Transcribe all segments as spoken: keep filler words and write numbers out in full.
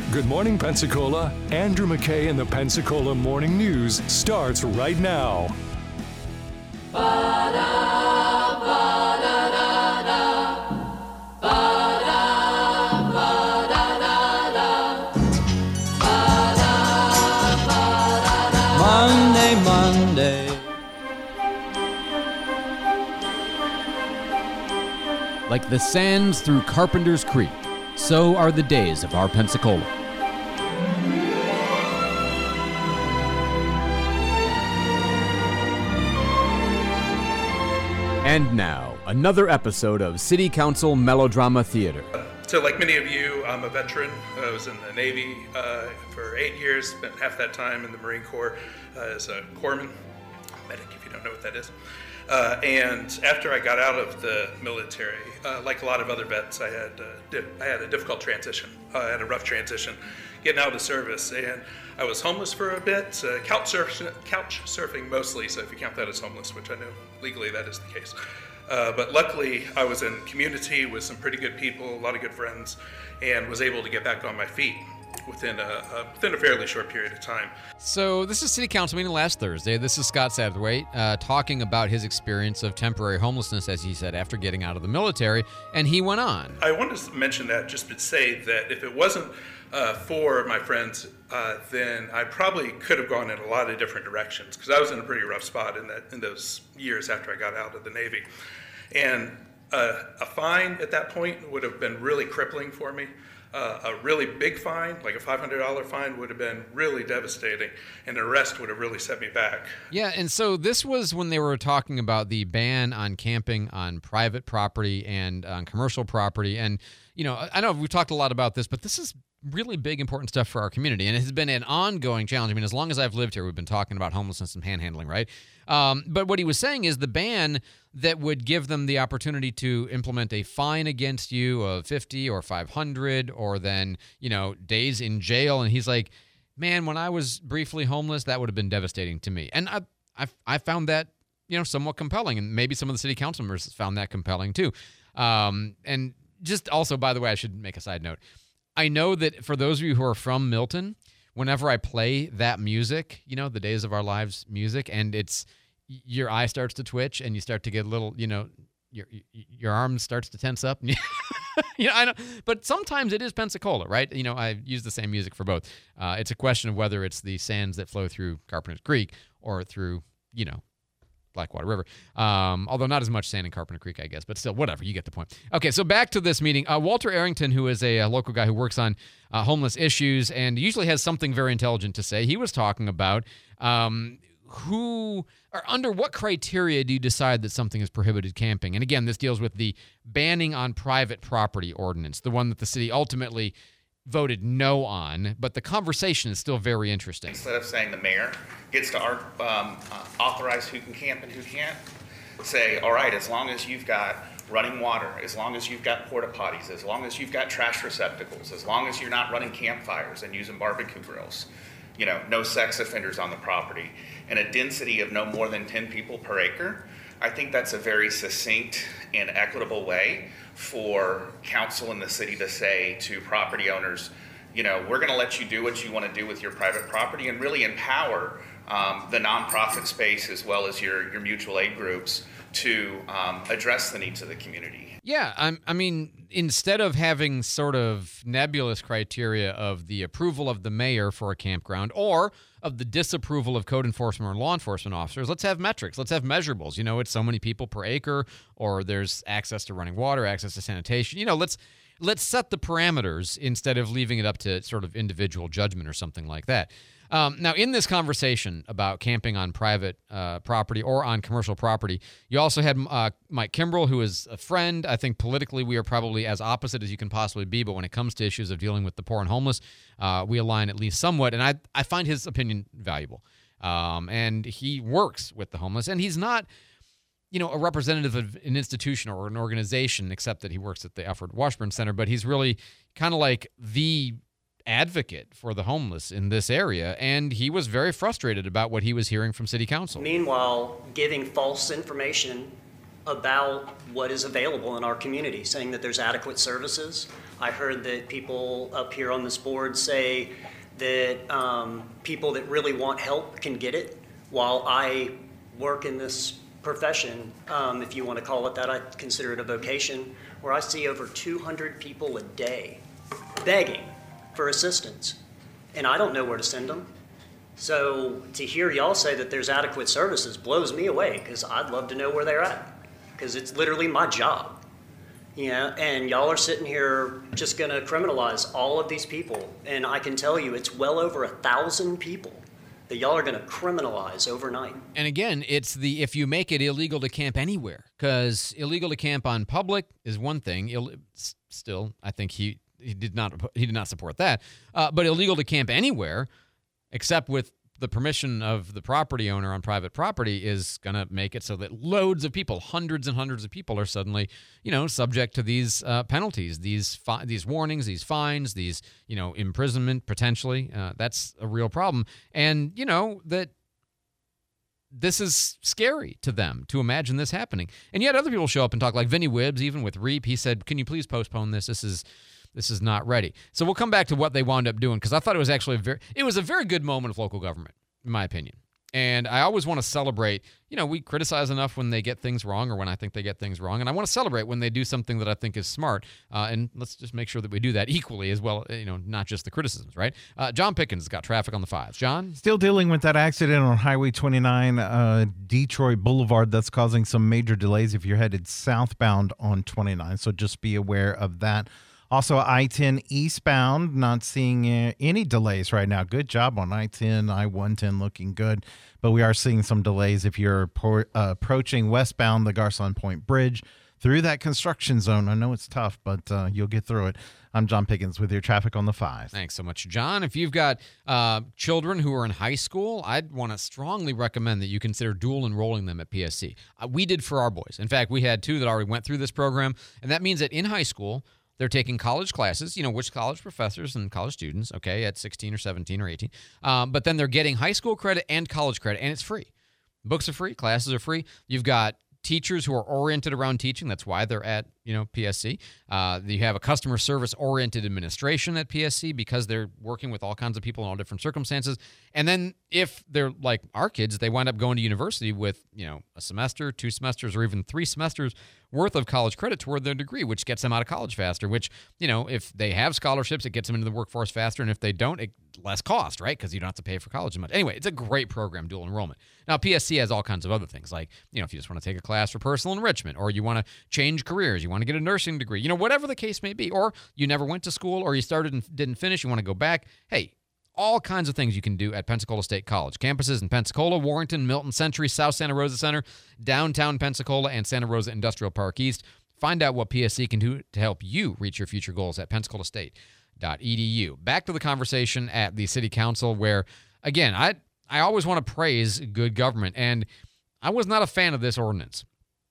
Good morning, Pensacola. Andrew McKay in the Pensacola Morning News starts right now. Monday, Monday. Like the sands through Carpenter's Creek, so are the days of our Pensacola. And now, another episode of City Council Melodrama Theater. So like many of you, I'm a veteran. I was in the Navy uh, for eight years, spent half that time in the Marine Corps uh, as a corpsman, medic if you don't know what that is. Uh, and after I got out of the military, uh, like a lot of other vets, I had uh, di- I had a difficult transition. Uh, I had a rough transition getting out of the service, and I was homeless for a bit, uh, couch, surf- couch surfing mostly, so if you count that as homeless, which I know legally that is the case. Uh, but luckily, I was in community with some pretty good people, a lot of good friends, and was able to get back on my feet within a, a within a fairly short period of time. So this is City Council meeting last Thursday. This is Scott Satterthwaite uh, talking about his experience of temporary homelessness, as he said, after getting out of the military, and he went on. I wanted to mention that just to say that if it wasn't uh, for my friends, uh, then I probably could have gone in a lot of different directions, because I was in a pretty rough spot in that in those years after I got out of the Navy. And uh, a fine at that point would have been really crippling for me. Uh, a really big fine, like a five hundred dollars fine, would have been really devastating, and an arrest would have really set me back. Yeah, and so this was when they were talking about the ban on camping on private property and on commercial property. And, you know, I know we've talked a lot about this, but this is really big, important stuff for our community, and it has been an ongoing challenge. I mean, as long as I've lived here, we've been talking about homelessness and panhandling, right? Um, but what he was saying is the ban that would give them the opportunity to implement a fine against you of fifty or five hundred, or then, you know, days in jail. And he's like, man, when I was briefly homeless, that would have been devastating to me. And I, I, I found that, you know, somewhat compelling, and maybe some of the city council members found that compelling too. Um, and just also, by the way, I should make a side note. I know that for those of you who are from Milton, whenever I play that music, you know, the Days of Our Lives music, and it's, your eye starts to twitch and you start to get a little, you know, your your arm starts to tense up. you know, I know, but sometimes it is Pensacola, right? You know, I use the same music for both. Uh, it's a question of whether it's the sands that flow through Carpenter's Creek or through, you know, Blackwater River. Um, although not as much sand in Carpenter Creek, I guess, but still, whatever, you get the point. Okay, so back to this meeting. Uh, Walter Arrington, who is a, a local guy who works on uh, homeless issues and usually has something very intelligent to say, he was talking about um, who or under what criteria do you decide that something is prohibited camping? And again, this deals with the banning on private property ordinance, the one that the city ultimately voted no on, but the conversation is still very interesting. Instead of saying the mayor gets to um, uh, authorize who can camp and who can't, say, all right, as long as you've got running water, as long as you've got porta potties, as long as you've got trash receptacles, as long as you're not running campfires and using barbecue grills, you know, no sex offenders on the property, and a density of no more than ten people per acre, I think that's a very succinct and equitable way for council in the city to say to property owners, you know, we're going to let you do what you want to do with your private property, and really empower um, the nonprofit space as well as your, your mutual aid groups to um, address the needs of the community. Yeah, I'm, I mean, instead of having sort of nebulous criteria of the approval of the mayor for a campground or of the disapproval of code enforcement or law enforcement officers, let's have metrics. Let's have measurables. You know, it's so many people per acre, or there's access to running water, access to sanitation. You know, let's let's set the parameters instead of leaving it up to sort of individual judgment or something like that. Um, now, in this conversation about camping on private uh, property or on commercial property, you also had uh, Mike Kimbrell, who is a friend. I think politically we are probably as opposite as you can possibly be, but when it comes to issues of dealing with the poor and homeless, uh, we align at least somewhat, and I, I find his opinion valuable. Um, and he works with the homeless, and he's not, you know, a representative of an institution or an organization, except that he works at the Alfred Washburn Center, but he's really kind of like the advocate for the homeless in this area, and he was very frustrated about what he was hearing from city council. Meanwhile, giving false information about what is available in our community, saying that there's adequate services. I heard that people up here on this board say that um, people that really want help can get it, while I work in this profession, um, if you want to call it that, I consider it a vocation, where I see over two hundred people a day begging for assistance, and I don't know where to send them. So to hear y'all say that there's adequate services blows me away, because I'd love to know where they're at, because it's literally my job. You know, and y'all are sitting here just going to criminalize all of these people, and I can tell you it's well over a thousand people that y'all are going to criminalize overnight. And again, it's the if you make it illegal to camp anywhere, because illegal to camp on public is one thing. Ill, still, I think he he did not he did not support that. Uh, but illegal to camp anywhere, except with the permission of the property owner on private property, is going to make it so that loads of people, hundreds and hundreds of people, are suddenly, you know, subject to these uh, penalties, these fi- these warnings, these fines, these, you know, imprisonment potentially. Uh, that's a real problem. And, you know, that this is scary to them to imagine this happening. And yet other people show up and talk, like Vinny Wibbs, even with REAP. He said, can you please postpone this? This is This is not ready. So we'll come back to what they wound up doing, because I thought it was actually a very, it was a very good moment of local government, in my opinion. And I always want to celebrate, you know, we criticize enough when they get things wrong, or when I think they get things wrong. And I want to celebrate when they do something that I think is smart. Uh, and let's just make sure that we do that equally as well, you know, not just the criticisms, right? Uh, John Pickens got traffic on the fives. John? Still dealing with that accident on Highway twenty-nine, uh, Detroit Boulevard. That's causing some major delays if you're headed southbound on twenty-nine. So just be aware of that. Also, I ten eastbound, not seeing uh, any delays right now. Good job on I ten, I one ten looking good. But we are seeing some delays if you're por- uh, approaching westbound the Garcon Point Bridge through that construction zone. I know it's tough, but uh, you'll get through it. I'm John Pickens with your traffic on the five. Thanks so much, John. If you've got uh, children who are in high school, I'd want to strongly recommend that you consider dual enrolling them at P S C. Uh, we did for our boys. In fact, we had two that already went through this program, and that means that in high school, they're taking college classes, you know, which college professors and college students, okay, at sixteen or seventeen or eighteen. Um, but then they're getting high school credit and college credit, and it's free. Books are free. Classes are free. You've got teachers who are oriented around teaching. That's why they're at, you know, P S C. Uh, you have a customer service-oriented administration at P S C, because they're working with all kinds of people in all different circumstances. And then if they're like our kids, they wind up going to university with, you know, a semester, two semesters, or even three semesters worth of college credit toward their degree, which gets them out of college faster, which, you know, if they have scholarships, it gets them into the workforce faster. And if they don't, it less cost, right? Because you don't have to pay for college as much. Anyway, it's a great program, dual enrollment. Now, P S C has all kinds of other things, like, you know, if you just want to take a class for personal enrichment, or you want to change careers, you want to get a nursing degree, you know, whatever the case may be, or you never went to school, or you started and didn't finish, you want to go back. Hey, all kinds of things you can do at Pensacola State College. Campuses in Pensacola, Warrenton, Milton, Century, South Santa Rosa Center, downtown Pensacola, and Santa Rosa Industrial Park East. Find out what P S C can do to help you reach your future goals at pensacola state dot e d u. Back to the conversation at the city council, where, again, I I always want to praise good government, and I was not a fan of this ordinance.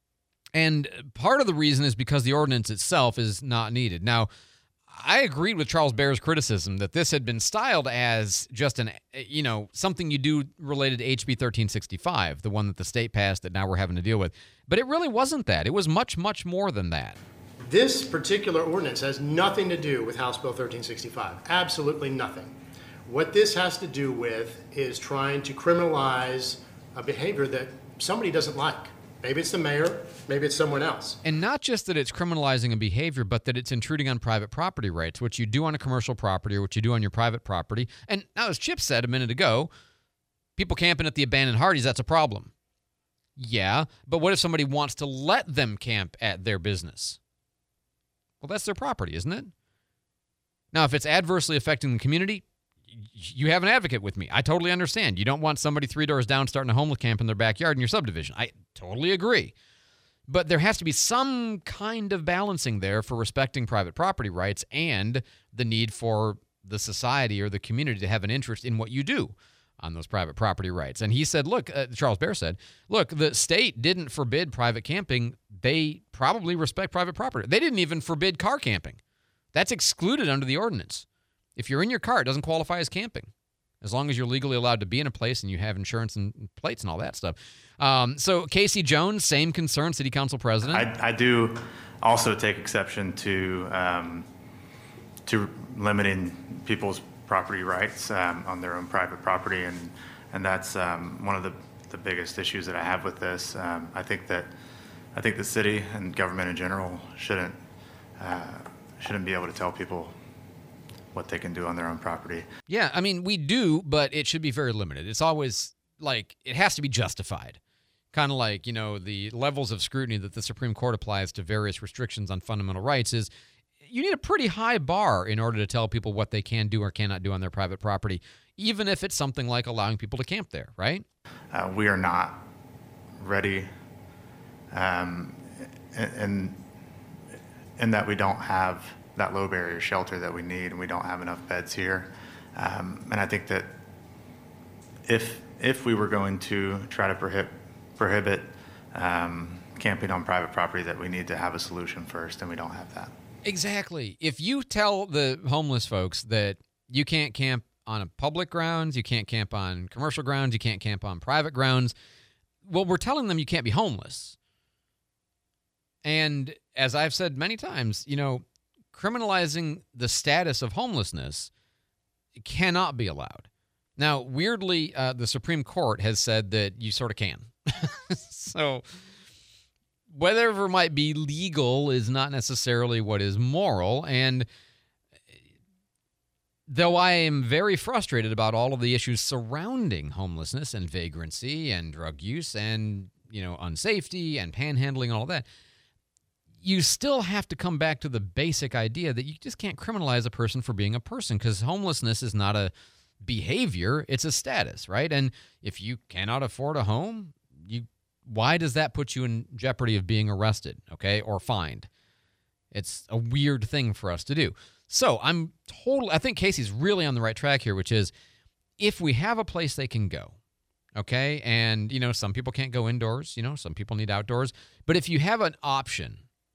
And part of the reason is because the ordinance itself is not needed. Now, I agreed with Charles Baer's criticism that this had been styled as just an, you know, something you do related to H B thirteen sixty-five, the one that the state passed that now we're having to deal with. But it really wasn't that. It was much, much more than that. This particular ordinance has nothing to do with House Bill thirteen sixty-five. Absolutely nothing. What this has to do with is trying to criminalize a behavior that somebody doesn't like. Maybe it's the mayor, maybe it's someone else. And not just that it's criminalizing a behavior, but that it's intruding on private property rights, which you do on a commercial property or what you do on your private property. And now, as Chip said a minute ago, people camping at the abandoned Hardee's, that's a problem. Yeah, but what if somebody wants to let them camp at their business? Well, that's their property, isn't it? Now, if it's adversely affecting the community, you have an advocate with me. I totally understand. You don't want somebody three doors down starting a homeless camp in their backyard in your subdivision. I totally agree. But there has to be some kind of balancing there for respecting private property rights and the need for the society or the community to have an interest in what you do on those private property rights. And he said, look, uh, Charles Baer said, look, the state didn't forbid private camping. They probably respect private property. They didn't even forbid car camping. That's excluded under the ordinance. If you're in your car, it doesn't qualify as camping. as long as you're legally allowed to be in a place and you have insurance and plates and all that stuff. Um, so Casey Jones, same concern, city council president. I, I do also take exception to um, to limiting people's property rights um, on their own private property, and and that's um, one of the, the biggest issues that I have with this. Um, I think that I think the city and government in general shouldn't uh, shouldn't be able to tell people what they can do on their own property. Yeah, I mean, we do, but it should be very limited. It's always like, it has to be justified. Kind of like, you know, the levels of scrutiny that the Supreme Court applies to various restrictions on fundamental rights is you need a pretty high bar in order to tell people what they can do or cannot do on their private property, even if it's something like allowing people to camp there, right? Uh, we are not ready, um, in, in that we don't have that low barrier shelter that we need, and we don't have enough beds here. Um, and I think that if if we were going to try to prohibit prohibit um, camping on private property, that we need to have a solution first, and we don't have that. Exactly. If you tell the homeless folks that you can't camp on a public grounds, you can't camp on commercial grounds, you can't camp on private grounds, well, we're telling them you can't be homeless. And as I've said many times, you know, criminalizing the status of homelessness cannot be allowed. Now, weirdly, uh, the Supreme Court has said that you sort of can. So whatever might be legal is not necessarily what is moral. And though I am very frustrated about all of the issues surrounding homelessness and vagrancy and drug use and, you know, unsafety and panhandling and all that, you still have to come back to the basic idea that you just can't criminalize a person for being a person, because homelessness is not a behavior, it's a status, right? And if you cannot afford a home, you why does that put you in jeopardy of being arrested, okay, or fined? It's a weird thing for us to do. So I'm totally, I think Casey's really on the right track here, which is if we have a place they can go, okay, and, you know, some people can't go indoors, you know, some people need outdoors, but if you have an option,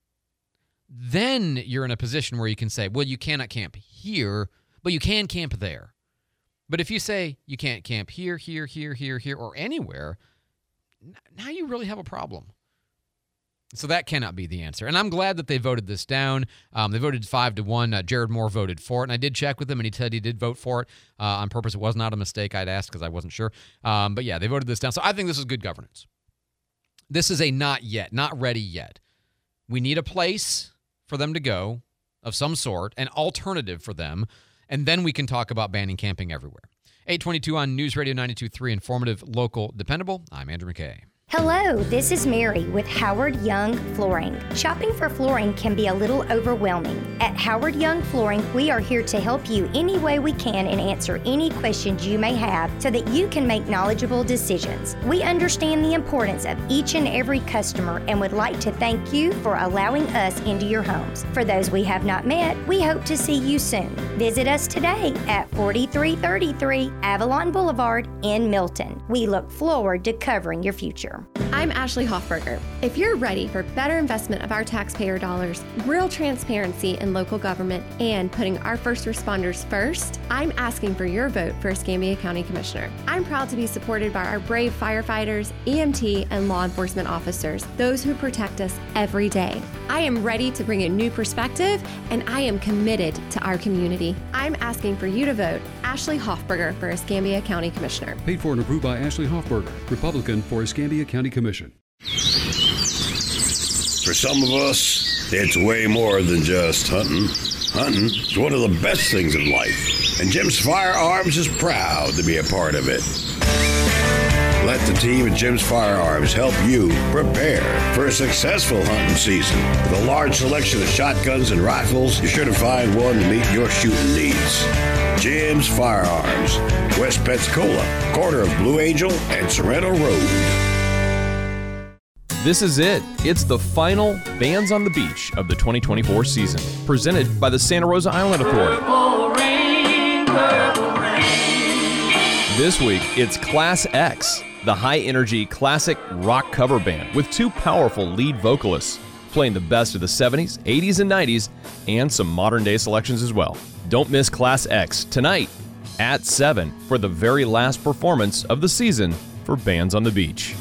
then you're in a position where you can say, well, you cannot camp here, but you can camp there. But if you say you can't camp here, here, here, here, here, or anywhere, now you really have a problem. So that cannot be the answer. And I'm glad that they voted this down. Um, they voted five to one. Uh, Jared Moore voted for it. And I did check with him, and he said he did vote for it uh, on purpose. It was not a mistake. I'd asked because I wasn't sure. Um, but yeah, they voted this down. So I think this is good governance. This is a not yet, not ready yet. We need a place for them to go of some sort, an alternative for them, and then we can talk about banning camping everywhere. eight twenty-two on News Radio ninety-two point three, informative, local, dependable. I'm Andrew McKay. Hello, this is Mary with Howard Young Flooring. Shopping for flooring can be a little overwhelming. At Howard Young Flooring, we are here to help you any way we can and answer any questions you may have so that you can make knowledgeable decisions. We understand the importance of each and every customer and would like to thank you for allowing us into your homes. For those we have not met, we hope to see you soon. Visit us today at forty-three thirty-three Avalon Boulevard in Milton. We look forward to covering your future. I'm Ashley Hoffberger. If you're ready for better investment of our taxpayer dollars, real transparency in local government, and putting our first responders first, I'm asking for your vote for Escambia County Commissioner. I'm proud to be supported by our brave firefighters, E M T, and law enforcement officers, those who protect us every day. I am ready to bring a new perspective, and I am committed to our community. I'm asking for you to vote Ashley Hoffberger for Escambia County Commissioner. Paid for and approved by Ashley Hoffberger, Republican for Escambia County Commission. For some of us, it's way more than just hunting. Hunting is one of the best things in life, and Jim's Firearms is proud to be a part of it. Let the team at Jim's Firearms help you prepare for a successful hunting season. With a large selection of shotguns and rifles, you're sure to find one to meet your shooting needs. Jim's Firearms, West Pensacola, corner of Blue Angel and Sorrento Road. This is it. It's the final Bands on the Beach of the twenty twenty-four season, presented by the Santa Rosa Island Authority. Purple rain, purple rain. This week, it's Class X, the high-energy classic rock cover band with two powerful lead vocalists, playing the best of the seventies, eighties, and nineties, and some modern-day selections as well. Don't miss Class X tonight at seven for the very last performance of the season for Bands on the Beach.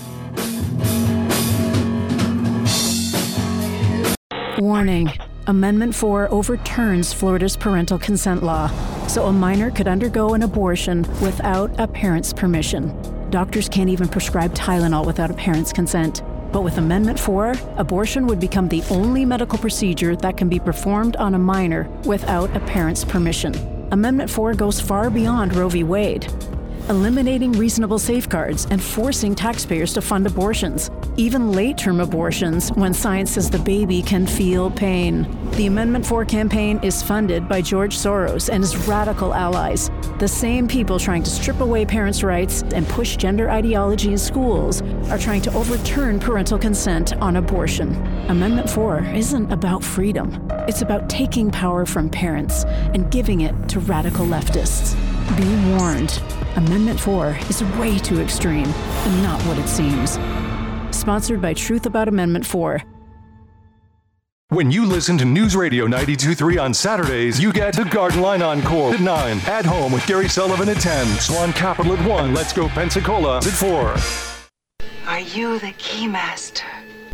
Warning. Amendment four overturns Florida's parental consent law, so a minor could undergo an abortion without a parent's permission. Doctors can't even prescribe Tylenol without a parent's consent. But with Amendment four, abortion would become the only medical procedure that can be performed on a minor without a parent's permission. Amendment four goes far beyond Roe v. Wade, eliminating reasonable safeguards and forcing taxpayers to fund abortions, even late-term abortions when science says the baby can feel pain. The Amendment four campaign is funded by George Soros and his radical allies, the same people trying to strip away parents' rights and push gender ideology in schools are trying to overturn parental consent on abortion. Amendment four isn't about freedom. It's about taking power from parents and giving it to radical leftists. Be warned. Amendment four is way too extreme and not what it seems. Sponsored by Truth About Amendment four. When you listen to News Radio ninety-two point three on Saturdays, you get the Garden Line Encore at nine, At Home with Gary Sullivan at ten, Swan Capital at one, Let's Go Pensacola at four. Are you the Keymaster?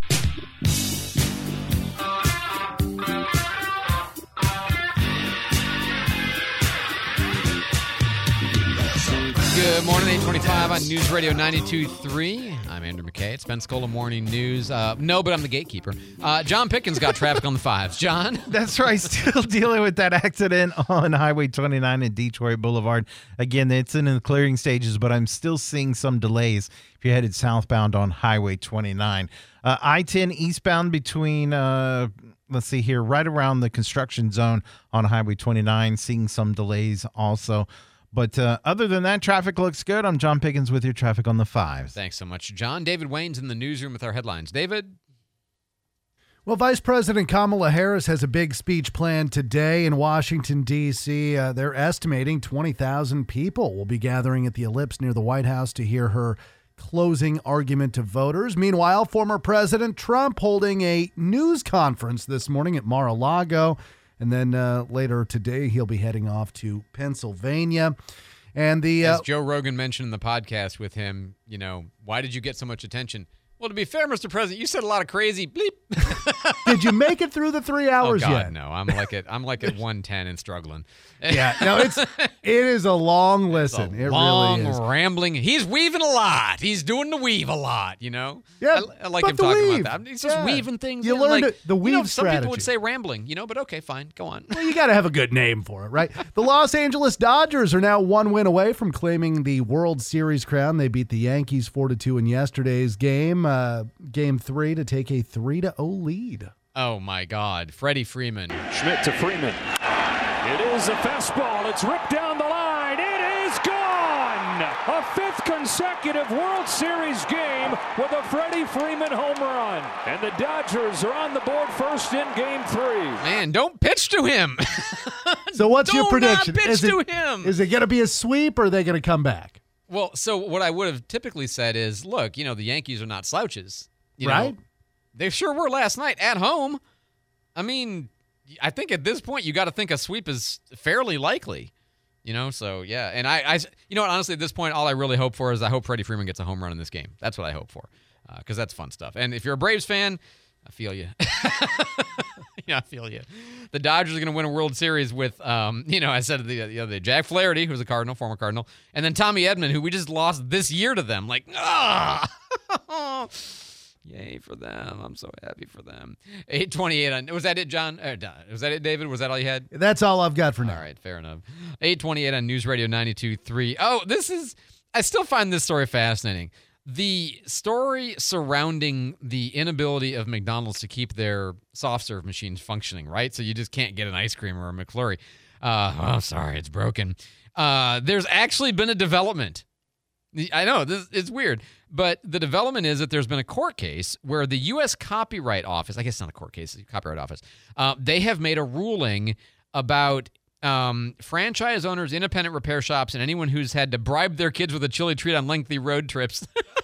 Good morning, eight twenty-five on News Radio ninety-two point three. I'm Andrew McKay. It's Pensacola Morning News. Uh, no, but I'm the gatekeeper. Uh, John Pickens got traffic on the fives. John? That's right. Still dealing with that accident on Highway twenty-nine and Detroit Boulevard. Again, it's in the clearing stages, but I'm still seeing some delays if you're headed southbound on Highway twenty-nine. Uh, I ten eastbound between, uh, let's see here, right around the construction zone on Highway twenty-nine, seeing some delays also. But uh, other than that, traffic looks good. I'm John Pickens with your traffic on the fives. Thanks so much, John. David Wayne's in the newsroom with our headlines. David? Well, Vice President Kamala Harris has a big speech planned today in Washington, D C Uh, they're estimating twenty thousand people will be gathering at the Ellipse near the White House to hear her closing argument to voters. Meanwhile, former President Trump holding a news conference this morning at Mar-a-Lago. And then uh, later today, he'll be heading off to Pennsylvania. And the uh, As Joe Rogan mentioned in the podcast with him, you know, why did you get so much attention? Well, to be fair, Mister President, you said a lot of crazy bleep. Did you make it through the three hours oh, God, yet? No, I'm like at I'm like at one ten and struggling. Yeah, no, it's it is a long listen. It's a it long, really is. rambling. He's weaving a lot. He's doing the weave a lot. You know. Yeah, I, I like but him the talking weave. about that. He's just Yeah. weaving things. You in, learned like, it- the you weave know, some people strategy. would say rambling. You know, but okay, fine, go on. Well, you got to have a good name for it, right? The Los Angeles Dodgers are now one win away from claiming the World Series crown. They beat the Yankees four to two in yesterday's game, uh, game three, to take a three to oh lead. Oh my God, Freddie Freeman. Schmidt to Freeman. It is a fastball. It's ripped down the line. It is gone. A fifth consecutive World Series game with a Freddie Freeman home run. And the Dodgers are on the board first in game three. Man, don't pitch to him. So what's your Do prediction? not pitch is to it, him. Is it going to be a sweep or are they going to come back? Well, so what I would have typically said is, look, you know, the Yankees are not slouches. You Right. know, they sure were last night at home. I mean, I think at this point you got to think a sweep is fairly likely. You know, so yeah. And I, I, you know what, honestly, at this point, all I really hope for is I hope Freddie Freeman gets a home run in this game. That's what I hope for, because uh, that's fun stuff. And if you're a Braves fan, I feel you. Yeah, I feel you. The Dodgers are going to win a World Series with, um, you know, I said the, the other day, Jack Flaherty, who's a Cardinal, former Cardinal, and then Tommy Edman, who we just lost this year to them. Like, ah, yay for them. I'm so happy for them. eight twenty-eight on, was that it, John? Uh, was that it, David? Was that all you had? That's all I've got for now. All right, fair enough. eight twenty-eight on News Radio ninety-two point three. Oh, this is, I still find this story fascinating. The story surrounding the inability of McDonald's to keep their soft serve machines functioning, right? So you just can't get an ice cream or a McFlurry. Uh, oh, sorry, it's broken. Uh, there's actually been a development. I know, this it's weird, but the development is that there's been a court case where the U S Copyright Office, I guess it's not a court case, it's a Copyright Office, uh, they have made a ruling about um, franchise owners, independent repair shops, and anyone who's had to bribe their kids with a chili treat on lengthy road trips.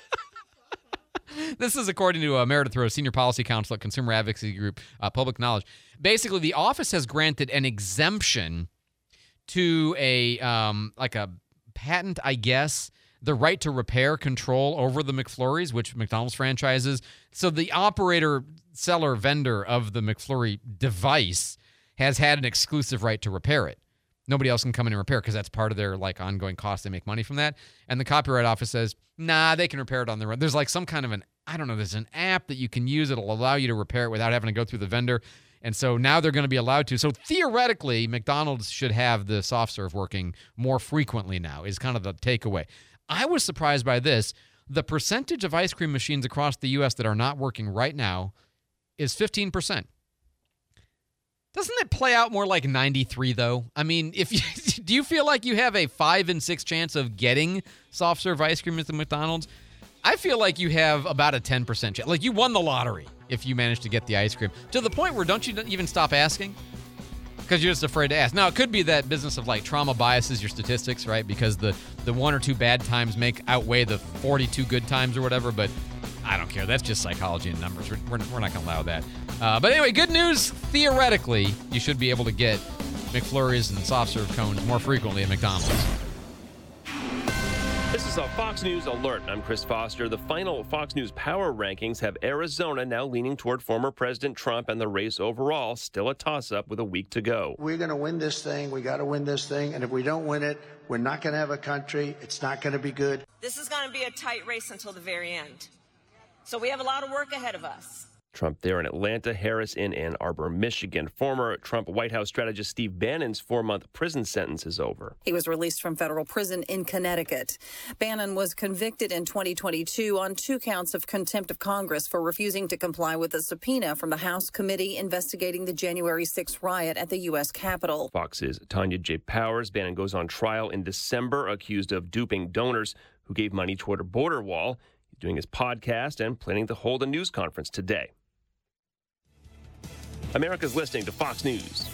This is according to uh, Meredith Rose, Senior Policy Counsel at Consumer Advocacy Group, uh, Public Knowledge. Basically, the office has granted an exemption to a um, like a patent, I guess, the right to repair control over the McFlurries, which McDonald's franchises. So the operator, seller, vendor of the McFlurry device has had an exclusive right to repair it. Nobody else can come in and repair because that's part of their like ongoing cost. They make money from that. And the Copyright Office says, nah, they can repair it on their own. There's like some kind of an, I don't know, there's an app that you can use that'll allow you to repair it without having to go through the vendor. And so now they're going to be allowed to. So theoretically, McDonald's should have the soft serve working more frequently now, is kind of the takeaway. I was surprised by this. The percentage of ice cream machines across the U S that are not working right now is fifteen percent. Doesn't it play out more like ninety-three, though? I mean, if you, do you feel like you have a five in six chance of getting soft serve ice cream at the McDonald's? I feel like you have about a ten percent chance. Like you won the lottery if you manage to get the ice cream. To the point where don't you even stop asking? Because you're just afraid to ask. Now, it could be that business of like trauma biases your statistics, right? Because the, the one or two bad times make outweigh the forty-two good times or whatever, but I don't care. That's just psychology and numbers. We're, we're, we're not going to allow that. Uh, but anyway, good news. Theoretically, you should be able to get McFlurries and soft serve cones more frequently at McDonald's. This is a Fox News Alert. I'm Chris Foster. The final Fox News Power Rankings have Arizona now leaning toward former President Trump, and the race overall still a toss-up with a week to go. We're going to win this thing. We got to win this thing. And if we don't win it, we're not going to have a country. It's not going to be good. This is going to be a tight race until the very end. So we have a lot of work ahead of us. Trump there in Atlanta, Harris in Ann Arbor, Michigan. Former Trump White House strategist Steve Bannon's four-month prison sentence is over. He was released from federal prison in Connecticut. Bannon was convicted in twenty twenty-two on two counts of contempt of Congress for refusing to comply with a subpoena from the House committee investigating the January sixth riot at the U S Capitol. Fox's Tanya J. Powers. Bannon goes on trial in December, accused of duping donors who gave money toward a border wall. He's doing his podcast and planning to hold a news conference today. America's listening to Fox News.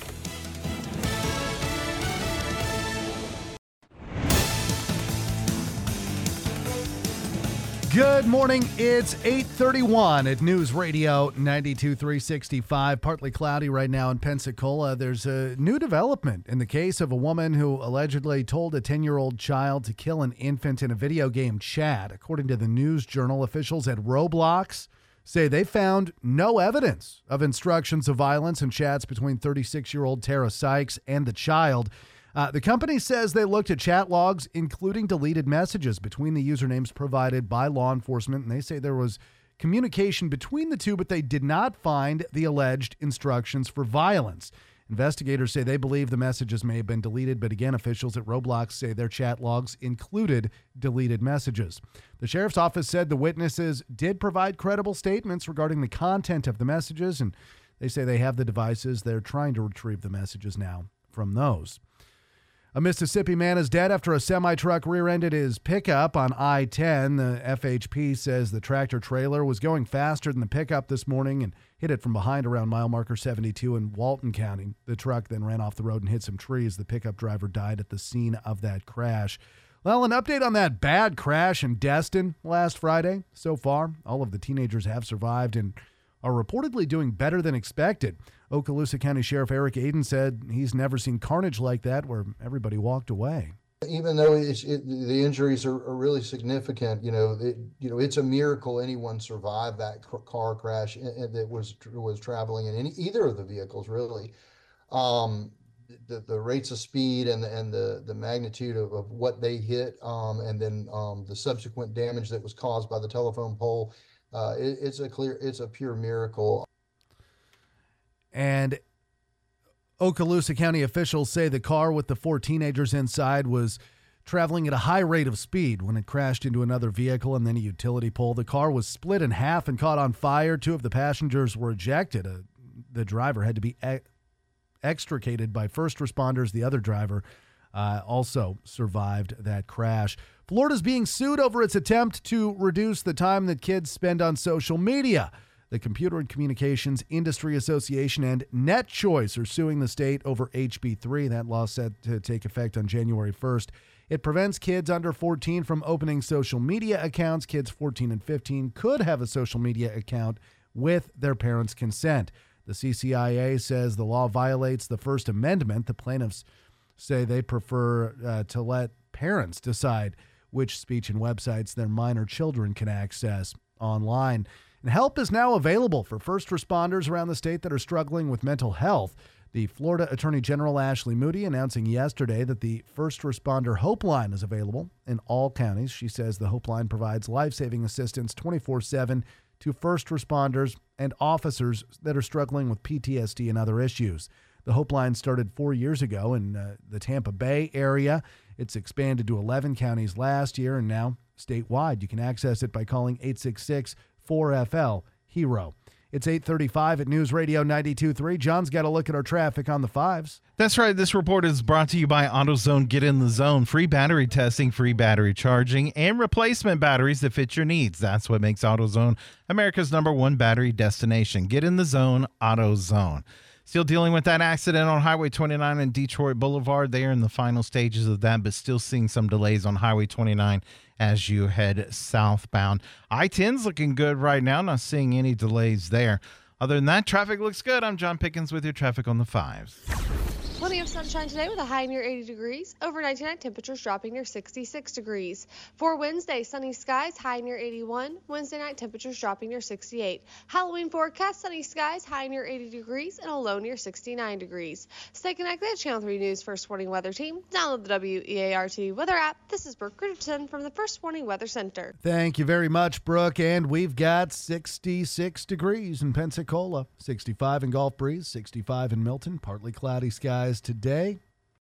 Good morning. It's eight thirty-one at News Radio ninety-two three sixty-five. Partly cloudy right now in Pensacola. There's a new development in the case of a woman who allegedly told a ten-year-old child to kill an infant in a video game chat. According to the News Journal, officials at Roblox say they found no evidence of instructions of violence in chats between thirty-six-year-old Tara Sykes and the child. Uh, the company says they looked at chat logs, including deleted messages between the usernames provided by law enforcement, and they say there was communication between the two, but they did not find the alleged instructions for violence. Investigators say they believe the messages may have been deleted, but again, officials at Roblox say their chat logs included deleted messages. The sheriff's office said the witnesses did provide credible statements regarding the content of the messages, and they say they have the devices. They're trying to retrieve the messages now from those. A Mississippi man is dead after a semi-truck rear-ended his pickup on I ten. The F H P says the tractor-trailer was going faster than the pickup this morning and hit it from behind around mile marker seventy-two in Walton County. The truck then ran off the road and hit some trees. The pickup driver died at the scene of that crash. Well, an update on that bad crash in Destin last Friday. So far, all of the teenagers have survived and are reportedly doing better than expected. Okaloosa County Sheriff Eric Aiden said he's never seen carnage like that where everybody walked away. Even though it's, it, the injuries are, are really significant, you know, it, you know, it's a miracle anyone survived that car crash that was was traveling in any either of the vehicles, really. Um, the the rates of speed and the and the the magnitude of, of what they hit, um, and then um, the subsequent damage that was caused by the telephone pole. Uh, it, it's a clear, it's a pure miracle. And Okaloosa County officials say the car with the four teenagers inside was traveling at a high rate of speed when it crashed into another vehicle and then a utility pole. The car was split in half and caught on fire. Two of the passengers were ejected. Uh, the driver had to be e- extricated by first responders. The other driver uh, also survived that crash. Florida's being sued over its attempt to reduce the time that kids spend on social media. The Computer and Communications Industry Association and NetChoice are suing the state over H B three. That law set to take effect on January first. It prevents kids under fourteen from opening social media accounts. Kids fourteen and fifteen could have a social media account with their parents' consent. The C C I A says the law violates the First Amendment. The plaintiffs say they prefer uh, to let parents decide which speech and websites their minor children can access online. And help is now available for first responders around the state that are struggling with mental health. The Florida Attorney General Ashley Moody announcing yesterday that the First Responder Hope Line is available in all counties. She says the Hope Line provides life-saving assistance twenty-four seven to first responders and officers that are struggling with P T S D and other issues. The Hope Line started four years ago in uh, the Tampa Bay area. It's expanded to eleven counties last year and now statewide. You can access it by calling eight six six four F L HERO. It's eight thirty-five at News Radio ninety-two point three. John's got a look at our traffic on the fives. That's right. This report is brought to you by AutoZone. Get in the zone. Free battery testing, free battery charging, and replacement batteries that fit your needs. That's what makes AutoZone America's number one battery destination. Get in the zone, AutoZone. Still dealing with that accident on Highway twenty-nine and Detroit Boulevard. They are in the final stages of that, but still seeing some delays on Highway twenty-nine as you head southbound. I ten's looking good right now. Not seeing any delays there. Other than that, traffic looks good. I'm John Pickens with your traffic on the fives. Plenty of sunshine today with a high near eighty degrees. Overnight tonight, temperatures dropping near sixty-six degrees. For Wednesday, sunny skies, high near eighty-one. Wednesday night, temperatures dropping near sixty-eight. Halloween forecast, sunny skies, high near eighty degrees, and a low near sixty-nine degrees. Stay connected. Channel three News First Warning Weather Team. Download the W E A R T weather app. This is Brooke Richardson from the First Warning Weather Center. Thank you very much, Brooke. And we've got sixty-six degrees in Pensacola, sixty-five in Gulf Breeze, sixty-five in Milton, partly cloudy skies today.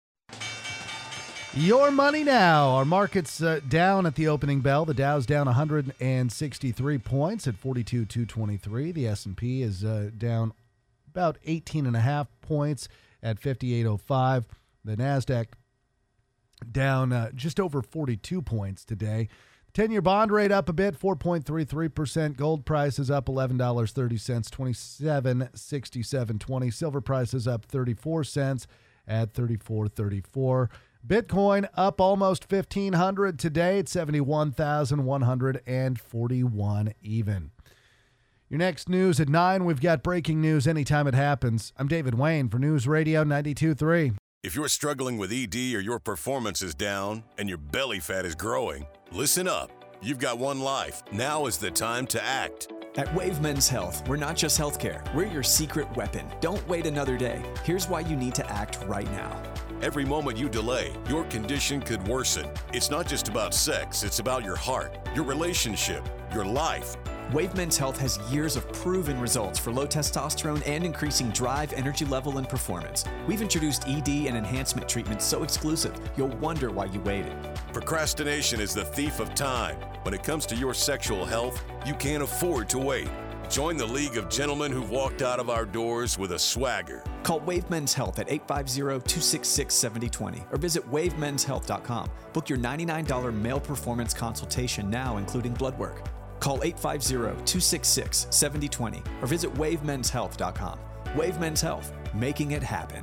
Your money now. Our market's uh, down at the opening bell. The Dow's down one hundred sixty-three points at forty-two thousand two hundred twenty-three. The S and P is uh, down about eighteen and a half points at fifty-eight oh five. The NASDAQ down uh, just over forty-two points today. ten-year bond rate up a bit, four point three three percent. Gold price is up eleven dollars and thirty cents, twenty-seven sixty-seven twenty. Silver price is up thirty-four cents at thirty-four thirty-four. Bitcoin up almost fifteen hundred today at seventy-one thousand one hundred forty-one even. Your next news at nine, we've got breaking news anytime it happens. I'm David Wayne for News Radio ninety-two point three. If you're struggling with E D or your performance is down and your belly fat is growing, listen up. You've got one life. Now is the time to act. At Wave Men's Health, we're not just healthcare. We're your secret weapon. Don't wait another day. Here's why you need to act right now. Every moment you delay, your condition could worsen. It's not just about sex. It's about your heart, your relationship, your life. Wave Men's Health has years of proven results for low testosterone and increasing drive, energy level, and performance. We've introduced E D and enhancement treatments so exclusive, you'll wonder why you waited. Procrastination is the thief of time. When it comes to your sexual health, you can't afford to wait. Join the League of Gentlemen who've walked out of our doors with a swagger. Call Wave Men's Health at eight five zero, two six six, seven zero two zero or visit wave mens health dot com. Book your ninety-nine dollars male performance consultation now, including blood work. Call eight five zero, two six six, seven zero two zero or visit wave mens health dot com. Wave Men's Health, making it happen.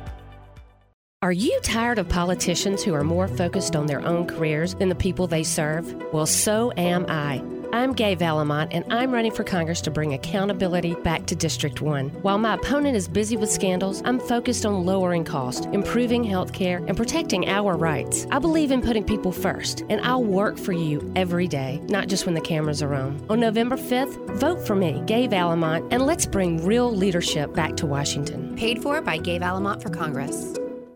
Are you tired of politicians who are more focused on their own careers than the people they serve? Well, so am I. I'm Gay Valamont, and I'm running for Congress to bring accountability back to District one. While my opponent is busy with scandals, I'm focused on lowering costs, improving health care, and protecting our rights. I believe in putting people first, and I'll work for you every day, not just when the cameras are on. On November fifth, vote for me, Gay Valamont, and let's bring real leadership back to Washington. Paid for by Gay Valamont for Congress.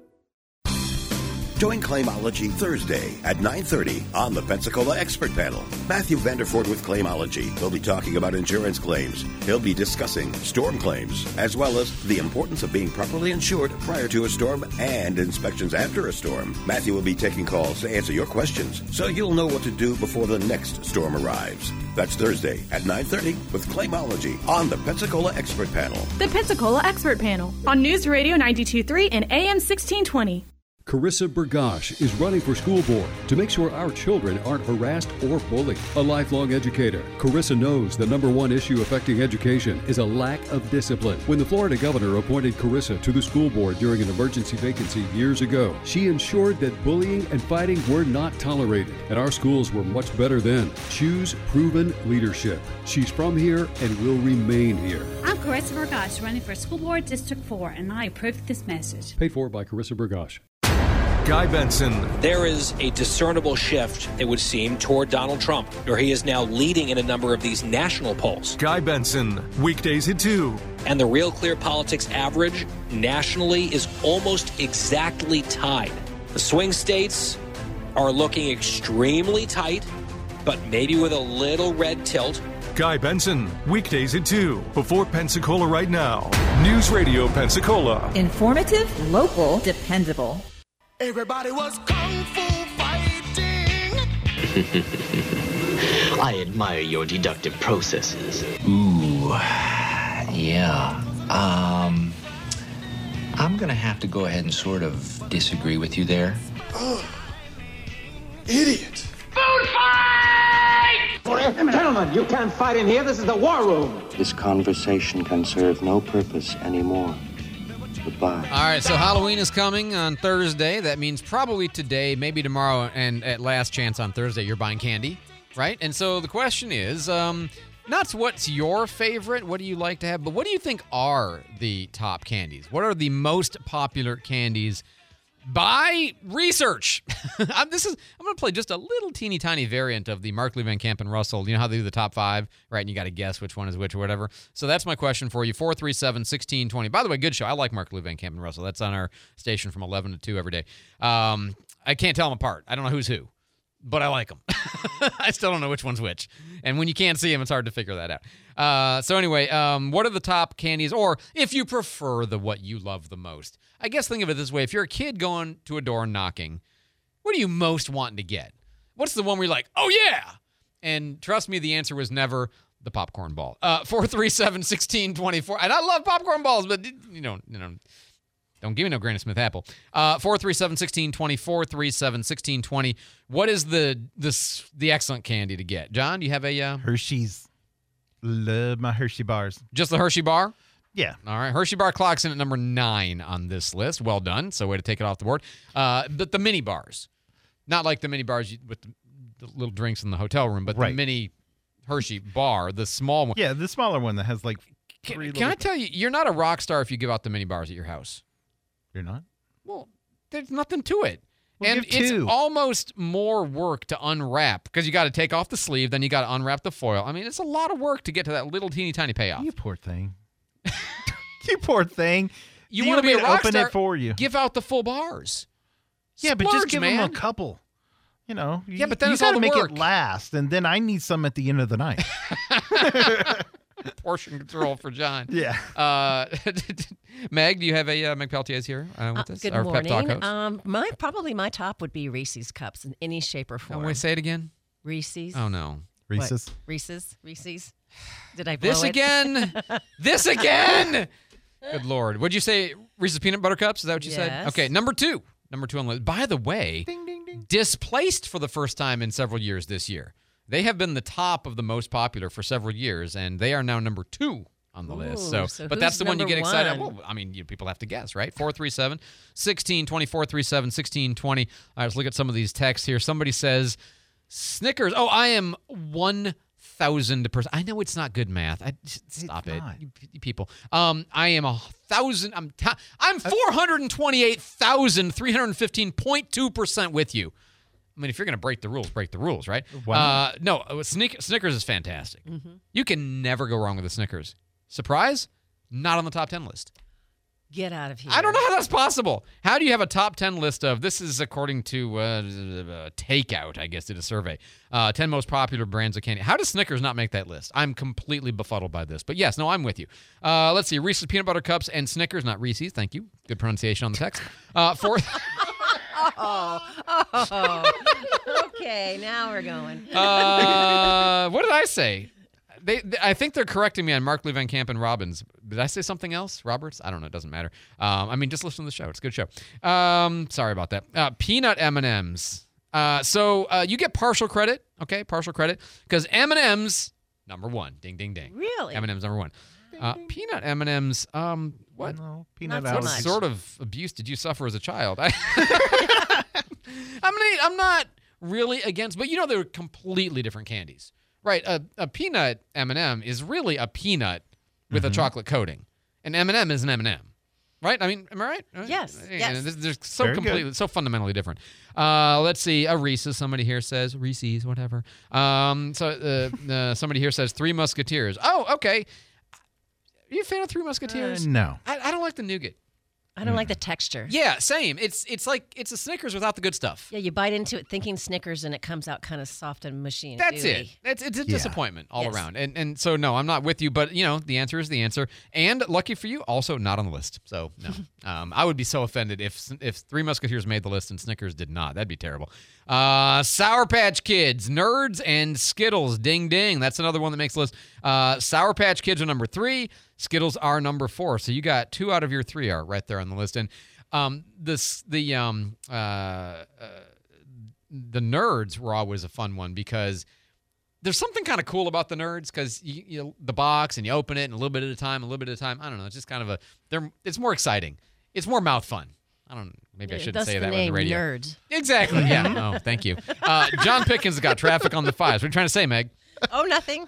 Join Claimology Thursday at nine thirty on the Pensacola Expert Panel. Matthew Vanderford with Claimology will be talking about insurance claims. He'll be discussing storm claims, as well as the importance of being properly insured prior to a storm and inspections after a storm. Matthew will be taking calls to answer your questions, so you'll know what to do before the next storm arrives. That's Thursday at nine thirty with Claimology on the Pensacola Expert Panel. The Pensacola Expert Panel on News Radio ninety-two point three and A M sixteen twenty. Carissa Burgash is running for school board to make sure our children aren't harassed or bullied. A lifelong educator, Carissa knows the number one issue affecting education is a lack of discipline. When the Florida governor appointed Carissa to the school board during an emergency vacancy years ago, she ensured that bullying and fighting were not tolerated, and our schools were much better then. Choose proven leadership. She's from here and will remain here. I'm Carissa Burgash, running for school board District four, and I approve this message. Paid for by Carissa Burgash. Guy Benson. There is a discernible shift, it would seem, toward Donald Trump, where he is now leading in a number of these national polls. Guy Benson, weekdays at two. And the Real Clear Politics average nationally is almost exactly tied. The swing states are looking extremely tight, but maybe with a little red tilt. Guy Benson, weekdays at two, before Pensacola right now. News Radio Pensacola. Informative, local, dependable. Everybody was kung fu fighting. I admire your deductive processes. Ooh, yeah. Um, I'm gonna have to go ahead and sort of disagree with you there. Oh, idiot. Food fight! Gentlemen, you can't fight in here. This is the war room. This conversation can serve no purpose anymore. Goodbye. All right, so Halloween is coming on Thursday. That means probably today, maybe tomorrow, and at last chance on Thursday, you're buying candy, right? And so the question is, um, not what's your favorite, what do you like to have, but what do you think are the top candies? What are the most popular candies by research? I'm, this is, I'm going to play just a little teeny tiny variant of the Markley, Van Camp, and Russell. You know how they do the top five, right? And you got to guess which one is which or whatever. So that's my question for you, four three seven, one six two zero. By the way, good show. I like Markley, Van Camp, and Russell. That's on our station from eleven to two every day. Um, I can't tell them apart. I don't know who's who, but I like them. I still don't know which one's which. And when you can't see them, it's hard to figure that out. Uh, so anyway, um, what are the top candies? Or if you prefer the what you love the most. I guess think of it this way. If you're a kid going to a door and knocking, what are you most wanting to get? What's the one where you're like, oh, yeah? And trust me, the answer was never the popcorn ball. Uh, four three seven, one six two four. And I love popcorn balls, but, you know, you know, don't give me no Granny Smith apple. Uh, four three seven, one six two zero, four three seven, one six two zero. What is the this the excellent candy to get? John, do you have a... Uh, Hershey's. Love my Hershey bars. Just the Hershey bar? Yeah. All right. Hershey bar clocks in at number nine on this list. Well done. So way to take it off the board. Uh, but the mini bars. Not like the mini bars you, with the, the little drinks in the hotel room, but right. the mini Hershey bar, the small one. Yeah, the smaller one that has like Can, three can I tell you, you're not a rock star if you give out the mini bars at your house. You're not? Well, there's nothing to it. Well, and give it's two. almost more work to unwrap because you got to take off the sleeve, then you got to unwrap the foil. I mean, it's a lot of work to get to that little teeny tiny payoff. You poor thing. You poor thing. You Do want to be a rock open star? it for you. Give out the full bars. Yeah, but just Splurge, give man. them a couple. You know. Yeah, but then you it's all gotta the make work. it last, and then I need some at the end of the night. Portion control for John. Yeah. Uh, Meg, do you have a uh, Meg Peltier's here uh, with Uh, us? good Our morning. Pep Talk host? Um, my probably my top would be Reese's cups in any shape or form. Can we say it again? Reese's. Oh no, What? Reese's. Reese's. Reese's. Did I blow This it? again? This again? Good Lord. What'd you say? Reese's Peanut Butter Cups? Is that what you said? Yes. Okay, number two. Number two on the list. By the way, ding, ding, ding. displaced for the first time in several years this year. They have been the top of the most popular for several years, and they are now number two on the list. So, Ooh, so but that's who's the one you number get excited. one? Well, I mean, you, people have to guess, right? four three seven, one six two zero, four three seven, one six two zero. All right, let's look at some of these texts here. Somebody says, Snickers. Oh, I am one thousand percent. I know it's not good math. I stop it, you, you people. Um, I am a thousand. I'm t- I'm four hundred twenty-eight thousand three hundred fifteen point two percent with you. I mean, if you're going to break the rules, break the rules, right? Wow. Uh, no, Snick- Snickers is fantastic. Mm-hmm. You can never go wrong with a Snickers. Surprise? Not on the top ten list. Get out of here. I don't know how that's possible. How do you have a top ten list of, this is according to uh, uh, Takeout, I guess, did a survey, uh, ten most popular brands of candy. How does Snickers not make that list? I'm completely befuddled by this. But yes, no, I'm with you. Uh, let's see, Reese's Peanut Butter Cups and Snickers, not Reese's, thank you. Good pronunciation on the text. Uh, fourth. Oh, oh. Okay, now we're going. uh, what did I say? They, they, I think they're correcting me on Markley, Van Camp, and Robbins. Did I say something else? Roberts? I don't know. It doesn't matter. Um, I mean, just listen to the show. It's a good show. Um, sorry about that. Uh, peanut M and M's. Uh, so uh, you get partial credit, okay? Partial credit because M and M's number one. Ding, ding, ding. Really? M and M's number one. Uh, peanut M and M's. Um, what? No, peanut Not so What much. sort of abuse did you suffer as a child? I, I'm not, I'm not really against, but you know they're completely different candies, right? A, a peanut M and M is really a peanut with Mhm. a chocolate coating. An M and M is an M and M. Right? I mean, am I right? Yes, Yeah, yes. They're, they're so Very completely, good. so fundamentally different. Uh, let's see. A Reese's. Somebody here says Reese's, whatever. Um, so uh, uh, somebody here says Three Musketeers. Oh, okay. Are you a fan of Three Musketeers? Uh, no. I, I don't like the nougat. I don't like the texture. Yeah, same. It's it's like it's a Snickers without the good stuff. Yeah, you bite into it thinking Snickers, and it comes out kind of soft and mushy. And That's gooey. it. It's, it's a Yeah. disappointment all Yes. around. And and so, no, I'm not with you. But, you know, the answer is the answer. And lucky for you, also not on the list. So, no. um, I would be so offended if if Three Musketeers made the list and Snickers did not. That'd be terrible. Uh, Sour Patch Kids, Nerds, and Skittles. Ding, ding. That's another one that makes the list. Uh, Sour Patch Kids are number three. Skittles are number four. So you got two out of your three are right there on the list. And um, this the um uh, uh the Nerds were always a fun one because there's something kind of cool about the Nerds because you, you the box and you open it and a little bit at a time, a little bit at a time. I don't know. It's just kind of a they're it's more exciting. It's more mouth fun. I don't. Maybe I Yeah, shouldn't thus say the that on the name radio. Nerd. Exactly. Yeah. Oh, thank you. Uh, John Pickens has got traffic on the fives. What are you trying to say, Meg? Oh, nothing.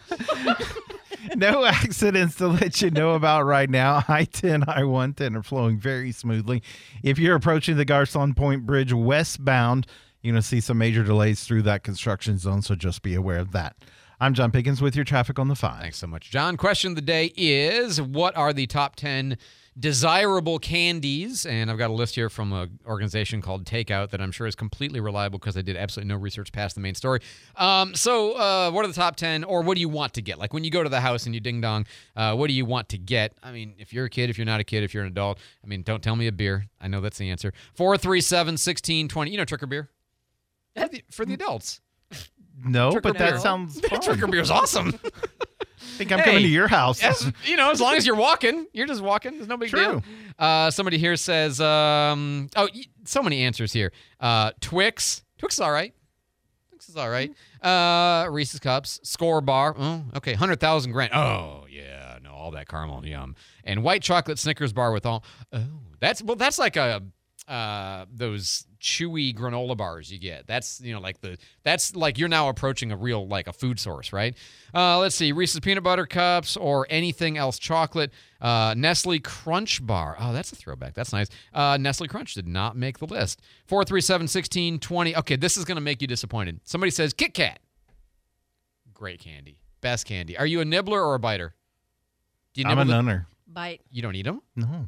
No accidents to let you know about right now. I ten, I one ten are flowing very smoothly. If you're approaching the Garcon Point Bridge westbound, you're going to see some major delays through that construction zone, so just be aware of that. I'm John Pickens with your traffic on the five. Thanks so much, John. Question of the day is, what are the top ten desirable candies? And I've got a list here from an organization called Takeout that I'm sure is completely reliable because I did absolutely no research past the main story. Um, so uh, what are the top ten, or what do you want to get? Like when you go to the house and you ding dong, uh, what do you want to get? I mean, if you're a kid, if you're not a kid, if you're an adult, I mean, don't tell me a beer. I know that's the answer. four three seven, one six two zero. You know Tricker beer? For the, for the adults. No, Tricker but that beer. sounds fun. Tricker beer is awesome. I think I'm coming to your house. As, you know, as long as you're walking, you're just walking. There's no big True. deal. Uh, somebody here says, um, oh, y- so many answers here. Uh, Twix. Twix is all right. Twix is all right. Uh, Reese's Cups. Score Bar. Oh, okay. one hundred thousand grand. Oh, yeah. No, all that caramel. Yum. And white chocolate Snickers bar with all. Oh, that's, well, that's like a, uh, those chewy granola bars you get. That's, you know, like the, that's like you're now approaching a real, like a food source, right? Uh, let's see, Reese's Peanut Butter Cups or anything else chocolate. Uh, Nestle Crunch Bar. Oh, that's a throwback. That's nice. Uh, Nestle Crunch did not make the list. four three seven, one six two zero. Okay, this is going to make you disappointed. Somebody says Kit Kat. Great candy. Best candy. Are you a nibbler or a biter? Do you I'm a nibble the- nunner. Bite. You don't eat them? No.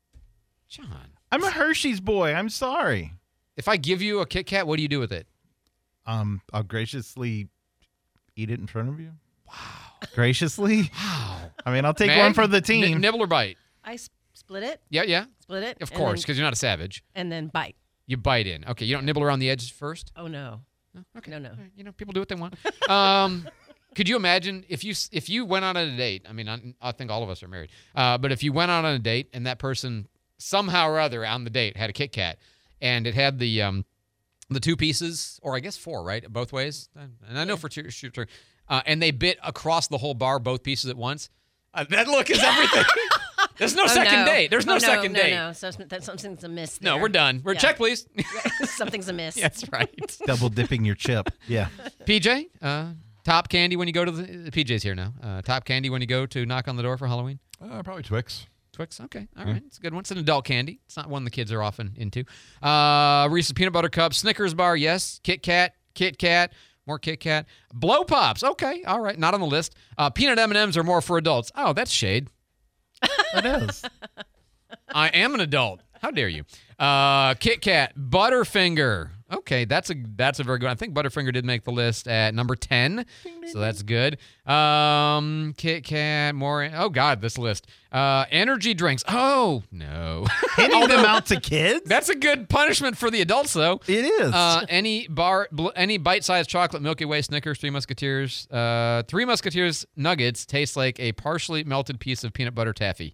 John. I'm a Hershey's boy. I'm sorry. If I give you a Kit Kat, what do you do with it? Um, I'll graciously eat it in front of you. Wow. Graciously? Wow. I mean, I'll take Meg? one for the N- team. nibble or bite? I s- split it. Yeah, yeah. Split it. Of and course, then- because you're not a savage. And then bite. You bite in. Okay, you don't nibble around the edges first? Oh, no. Okay. No, no. You know, people do what they want. Um, could you imagine if you if you went on a date? I mean, I, I think all of us are married. Uh, but if you went out on a date and that person somehow or other on the date had a Kit Kat and it had the um, the two pieces, or I guess four, right, both ways. And I know for two, two, uh, and they bit across the whole bar, both pieces at once. Uh, that look is everything. There's no Oh, second no. date. There's no, Oh, no second no, date. No, so, that something's amiss No, there. we're done. We're Yeah. check, please. Something's amiss. That's right. Double dipping your chip. Yeah. P J, uh, top candy when you go to the, the P J's here now. Uh, top candy when you go to knock on the door for Halloween? Uh, probably Twix. Twix, okay. All Yeah. right. It's a good one. It's an adult candy. It's not one the kids are often into. Uh, Reese's Peanut Butter Cup, Snickers bar, yes. Kit Kat, Kit Kat, more Kit Kat. Blow Pops, okay. All right. Not on the list. Uh, peanut M and M's are more for adults. Oh, that's shade. It is. I am an adult. How dare you? Uh, Kit Kat, Butterfinger. Okay, that's a that's a very good one. I think Butterfinger did make the list at number ten, so that's good. Um, Kit Kat, more. Oh God, this list. Uh, energy drinks. Oh no, Handing them out to kids? That's a good punishment for the adults, though. It is. Uh, any bar, bl- any bite-sized chocolate, Milky Way, Snickers, Three Musketeers. Uh, Three Musketeers nuggets taste like a partially melted piece of peanut butter taffy.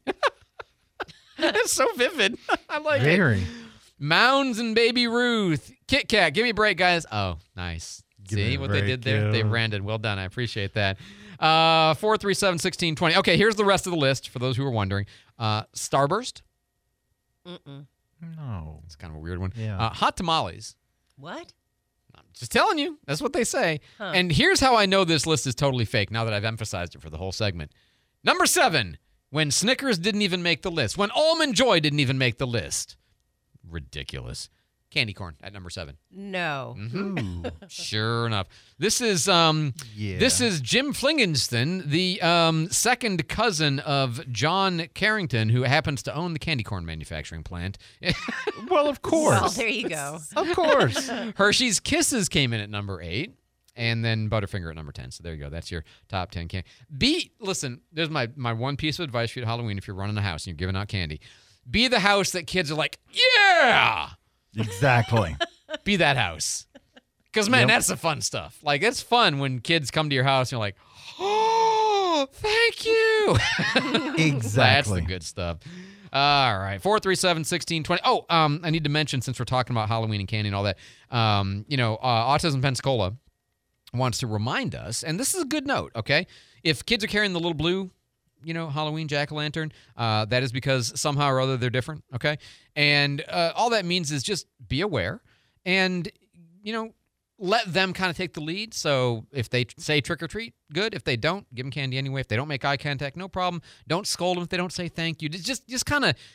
It's so vivid. I like it. Very. Mounds and Baby Ruth. Kit Kat. Give me a break, guys. Oh, nice. Give me See a what they break, did there? yo. They branded. Well done. I appreciate that. Uh, four three seven, one six two zero. Okay, here's the rest of the list for those who are wondering. Uh, Starburst. Mm-mm. No. It's kind of a weird one. Yeah. Uh, hot tamales. What? Just telling you. That's what they say. Huh. And here's how I know this list is totally fake now that I've emphasized it for the whole segment. Number seven, When Snickers didn't even make the list. When Almond Joy didn't even make the list. Ridiculous. Candy corn at number seven. No. Mm-hmm. Sure enough. This is um Yeah. this is Jim Flinginston, the um second cousin of John Carrington, who happens to own the candy corn manufacturing plant. Well, of course. Well, there you go. Of course. Hershey's Kisses came in at number eight. And then Butterfinger at number ten. So there you go. That's your top ten candy. Be, listen, there's my, my one piece of advice for you at Halloween if you're running a house and you're giving out candy. Be the house that kids are like, yeah! Exactly. Be that house. Because, man, Yep. that's the fun stuff. Like, it's fun when kids come to your house and you're like, oh, thank you. Exactly. That's the good stuff. All right, four three seven, one six two zero. Oh, um, I need to mention, since we're talking about Halloween and candy and all that, um, you know, uh, Autism Pensacola wants to remind us, and this is a good note, okay? If kids are carrying the little blue, you know, Halloween jack-o'-lantern, uh, that is because somehow or other they're different, okay? And uh, all that means is just be aware and, you know, let them kind of take the lead. So if they say trick or treat, good. If they don't, give them candy anyway. If they don't make eye contact, no problem. Don't scold them if they don't say thank you. Just, just kind of,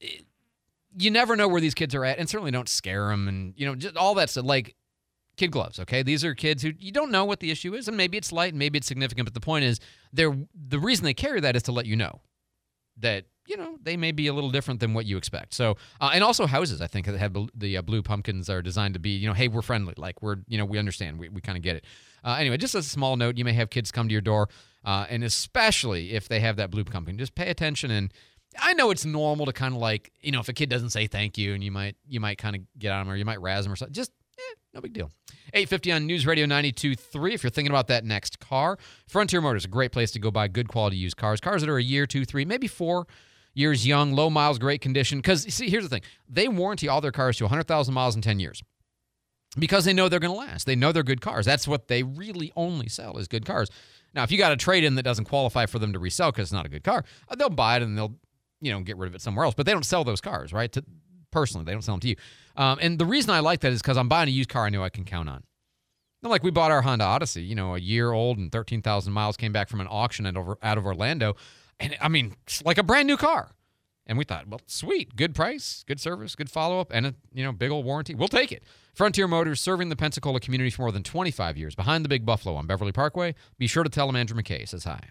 you never know where these kids are at, and certainly don't scare them, and, you know, just all that stuff. Like, kid gloves, okay? These are kids who you don't know what the issue is, and maybe it's light and maybe it's significant, but the point is they're the reason they carry that is to let you know that, you know, they may be a little different than what you expect. So, uh, and also houses, I think, that have the uh, blue pumpkins are designed to be, you know, hey, we're friendly. Like, we're, you know, we understand. We, we kind of get it. Uh, anyway, just a small note, you may have kids come to your door, uh, and especially if they have that blue pumpkin, just pay attention. And I know it's normal to kind of like, you know, if a kid doesn't say thank you, and you might, you might kind of get on them, or you might razz them or something. Just, eh, no big deal. eight fifty on News Radio ninety-two point three. If you're thinking about that next car, Frontier Motors, a great place to go buy good quality used cars. Cars that are a year, two, three, maybe four years young, low miles, great condition. Because, see, here's the thing. They warranty all their cars to one hundred thousand miles in ten years because they know they're going to last. They know they're good cars. That's what they really only sell is good cars. Now, if you got a trade-in that doesn't qualify for them to resell because it's not a good car, they'll buy it and they'll, you know, get rid of it somewhere else. But they don't sell those cars, right? To, personally, they don't sell them to you. Um, and the reason I like that is because I'm buying a used car I know I can count on. Not like we bought our Honda Odyssey, you know, a year old and thirteen thousand miles, came back from an auction at over, out of Orlando. And, I mean, it's like a brand new car. And we thought, well, sweet, good price, good service, good follow-up, and a, you know, big old warranty. We'll take it. Frontier Motors, serving the Pensacola community for more than twenty-five years, behind the Big Buffalo on Beverly Parkway. Be sure to tell them Andrew McKay says hi.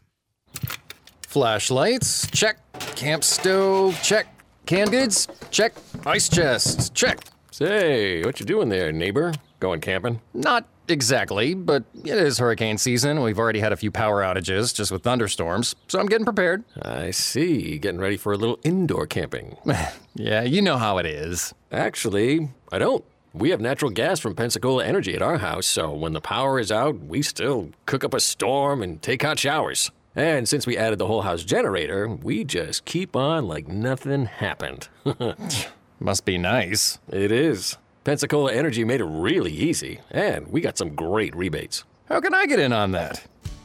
Flashlights, check. Camp stove, check. Canned goods, check. Ice chest, check. Say, what you doing there, neighbor? Going camping? Not exactly, but it is hurricane season. We've already had a few power outages just with thunderstorms, so I'm getting prepared. I see. Getting ready for a little indoor camping. Yeah, you know how it is. Actually, I don't. We have natural gas from Pensacola Energy at our house, so when the power is out, we still cook up a storm and take hot showers. And since we added the whole house generator, we just keep on like nothing happened. Must be nice. It is. Pensacola Energy made it really easy, and we got some great rebates. How can I get in on that?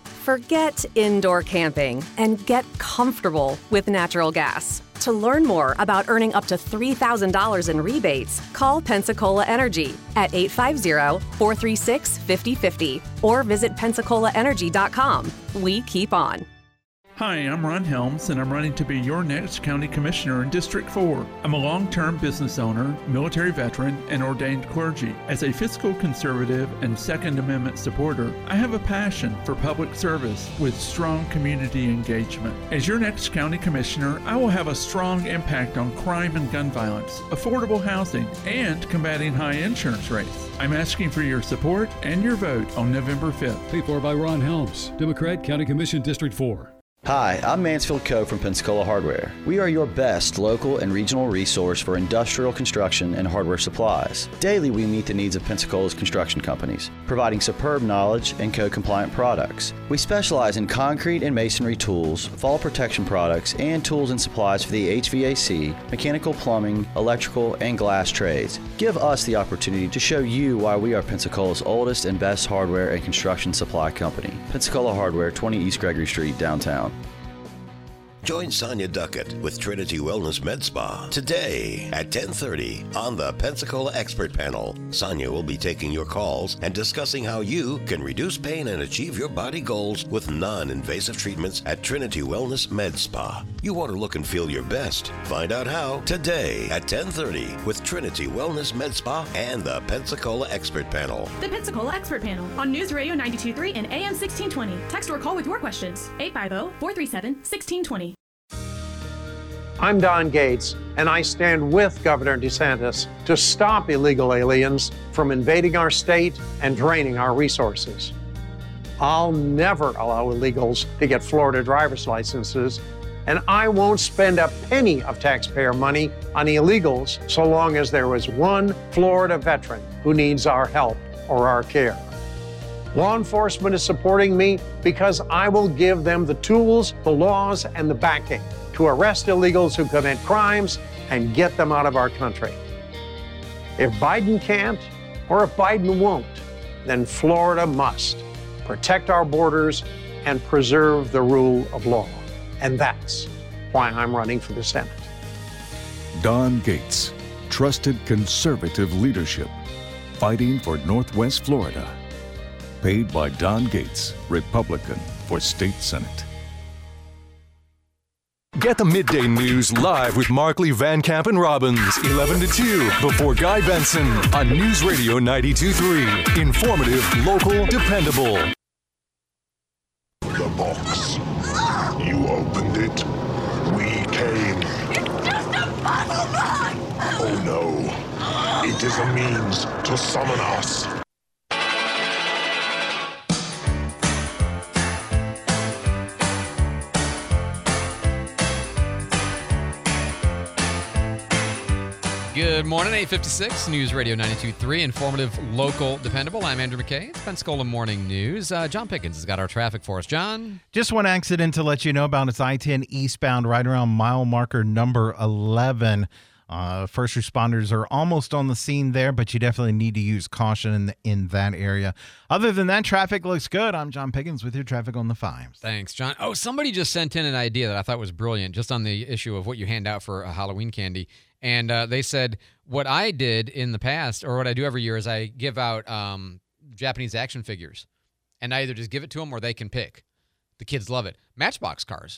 Forget indoor camping and get comfortable with natural gas. To learn more about earning up to three thousand dollars in rebates, call Pensacola Energy at eight five zero, four three six, five zero five zero or visit pensacola energy dot com. We keep on. Hi, I'm Ron Helms, and I'm running to be your next county commissioner in District four. I'm a long-term business owner, military veteran, and ordained clergy. As a fiscal conservative and Second Amendment supporter, I have a passion for public service with strong community engagement. As your next county commissioner, I will have a strong impact on crime and gun violence, affordable housing, and combating high insurance rates. I'm asking for your support and your vote on November fifth. Paid for by Ron Helms, Democrat, County Commission, District four. Hi, I'm Mansfield Coe from Pensacola Hardware. We are your best local and regional resource for industrial construction and hardware supplies. Daily, we meet the needs of Pensacola's construction companies, providing superb knowledge and code-compliant products. We specialize in concrete and masonry tools, fall protection products, and tools and supplies for the H V A C, mechanical, plumbing, electrical, and glass trades. Give us the opportunity to show you why we are Pensacola's oldest and best hardware and construction supply company. Pensacola Hardware, twenty East Gregory Street, downtown. Join Sonia Duckett with Trinity Wellness Med Spa today at ten thirty on the Pensacola Expert Panel. Sonia will be taking your calls and discussing how you can reduce pain and achieve your body goals with non-invasive treatments at Trinity Wellness Med Spa. You want to look and feel your best. Find out how today at ten thirty with Trinity Wellness Med Spa and the Pensacola Expert Panel. The Pensacola Expert Panel on News Radio ninety-two point three and A M sixteen twenty. Text or call with your questions. eight five zero, four three seven, one six two zero. I'm Don Gates, and I stand with Governor DeSantis to stop illegal aliens from invading our state and draining our resources. I'll never allow illegals to get Florida driver's licenses, and I won't spend a penny of taxpayer money on illegals so long as there is one Florida veteran who needs our help or our care. Law enforcement is supporting me because I will give them the tools, the laws, and the backing to arrest illegals who commit crimes and get them out of our country. If Biden can't, or if Biden won't, then Florida must protect our borders and preserve the rule of law. And that's why I'm running for the Senate. Don Gates, trusted conservative leadership, fighting for Northwest Florida. Paid by Don Gates, Republican, for State Senate. Get the midday news live with Markley, Van Camp, and Robbins, eleven to two, before Guy Benson on News Radio ninety-two point three. Informative, local, dependable. The box. You opened it. We came. It's just a puzzle box! Oh no. It is a means to summon us. Good morning, eight fifty-six, News Radio ninety-two point three, informative, local, dependable. I'm Andrew McKay. It's Pensacola Morning News. Uh, John Pickens has got our traffic for us. John? Just one accident to let you know about. It's I ten eastbound right around mile marker number eleven. Uh, first responders are almost on the scene there, but you definitely need to use caution in, the, in that area. Other than that, traffic looks good. I'm John Pickens with your traffic on the fives. Thanks, John. Oh, somebody just sent in an idea that I thought was brilliant, just on the issue of what you hand out for a Halloween candy. And uh, they said, what I did in the past, or what I do every year, is I give out um, Japanese action figures. And I either just give it to them or they can pick. The kids love it. Matchbox cars.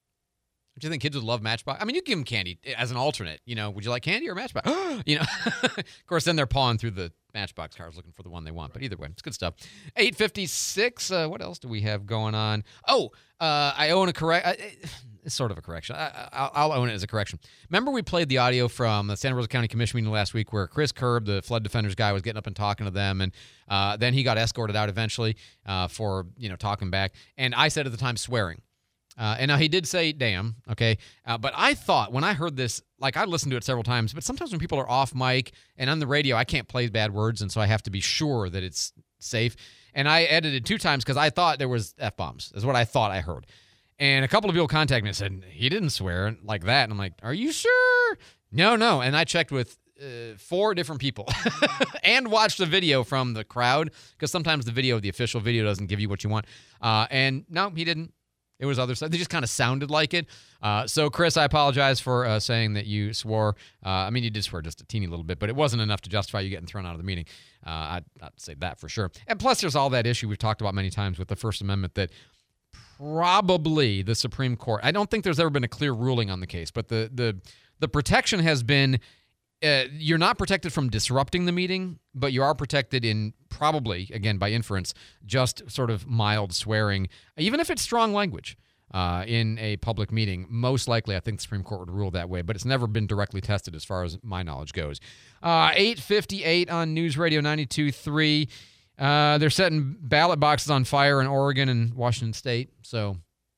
Do you think kids would love Matchbox? I mean, you give them candy as an alternate. You know, would you like candy or Matchbox? You know, of course, then they're pawing through the Matchbox cars looking for the one they want. But either way, it's good stuff. eight fifty-six. Uh, what else do we have going on? Oh, uh, I own a correct. Uh, it's sort of a correction. I, I'll, I'll own it as a correction. Remember, we played the audio from the Santa Rosa County Commission meeting last week where Chris Kerb, the flood defenders guy, was getting up and talking to them, and uh, then he got escorted out eventually uh, for you know talking back. And I said at the time, swearing. Uh, and now he did say, damn, okay? Uh, but I thought, when I heard this, like I listened to it several times, but sometimes when people are off mic and on the radio, I can't play bad words, and so I have to be sure that it's safe. And I edited two times because I thought there was F-bombs, is what I thought I heard. And a couple of people contacted me and said, he didn't swear like that. And I'm like, are you sure? No, no. And I checked with uh, four different people and watched the video from the crowd, because sometimes the video, the official video, doesn't give you what you want. Uh, and no, he didn't. It was other stuff. They just kind of sounded like it. Uh, so, Chris, I apologize for uh, saying that you swore. Uh, I mean, you did swear just a teeny little bit, but it wasn't enough to justify you getting thrown out of the meeting. Uh, I'd, I'd say that for sure. And plus, there's all that issue we've talked about many times with the First Amendment that probably the Supreme Court, I don't think there's ever been a clear ruling on the case, but the the the protection has been, uh, you're not protected from disrupting the meeting, but you are protected in probably, again, by inference, just sort of mild swearing, even if it's strong language uh, in a public meeting. Most likely, I think the Supreme Court would rule that way, but it's never been directly tested as far as my knowledge goes. Uh, eight fifty-eight on News Radio ninety-two point three. Uh, they're setting ballot boxes on fire in Oregon and Washington State. So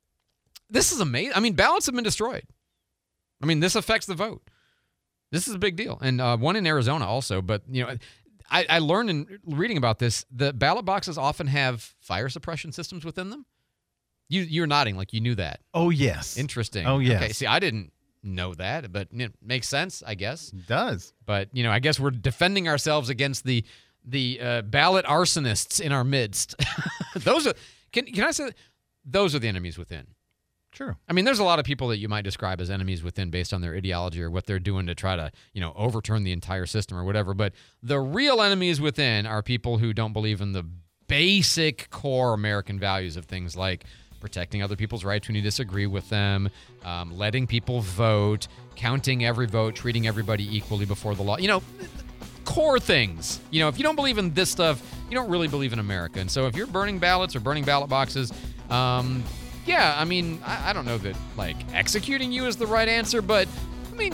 this is amazing. I mean, ballots have been destroyed. I mean, this affects the vote. This is a big deal. And uh, one in Arizona also. But, you know, I, I learned in reading about this, the ballot boxes often have fire suppression systems within them. You, you're nodding like you knew that. Oh, yes. Interesting. Oh, yes. Okay, see, I didn't know that, but it makes sense, I guess. It does. But, you know, I guess we're defending ourselves against the the uh, ballot arsonists in our midst. Those are, can, can I say, those are the enemies within. True. I mean, there's a lot of people that you might describe as enemies within based on their ideology or what they're doing to try to, you know, overturn the entire system or whatever. But the real enemies within are people who don't believe in the basic core American values of things like protecting other people's rights when you disagree with them, um, letting people vote, counting every vote, treating everybody equally before the law. You know, core things. You know, if you don't believe in this stuff, you don't really believe in America. And so if you're burning ballots or burning ballot boxes, um, yeah, I mean, I, I don't know that, like, executing you is the right answer, but, I mean,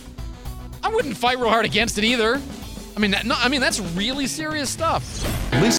I wouldn't fight real hard against it either. I mean, that, no, I mean that's really serious stuff.